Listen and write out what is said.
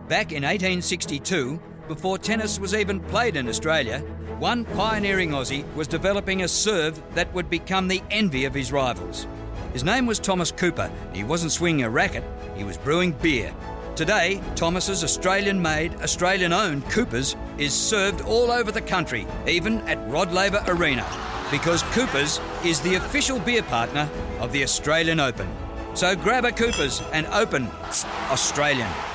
Back in 1862, before tennis was even played in Australia, one pioneering Aussie was developing a serve that would become the envy of his rivals. His name was Thomas Cooper. He wasn't swinging a racket, he was brewing beer. Today, Thomas's Australian-made, Australian-owned Coopers is served all over the country, even at Rod Laver Arena, because Coopers is the official beer partner of the Australian Open. So grab a Coopers and open Australian.